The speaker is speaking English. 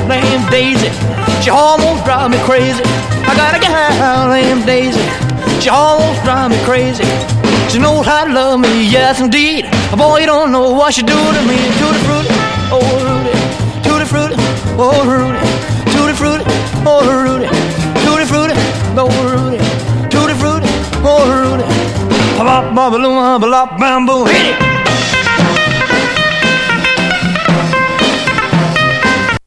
named Daisy. She almost drives me crazy. I got a gal named Daisy. She almost drives me crazy. She knows how to love me, yes indeed. Boy, you don't know what she do to me. Tutti frutti, oh Rudy. Tutti frutti, oh Rudy. Tutti frutti, oh Rudy. Tutti frutti, oh Rudy. Tutti frutti, oh Rudy. Bop, bop, balloon, bop, bamboo, hit it.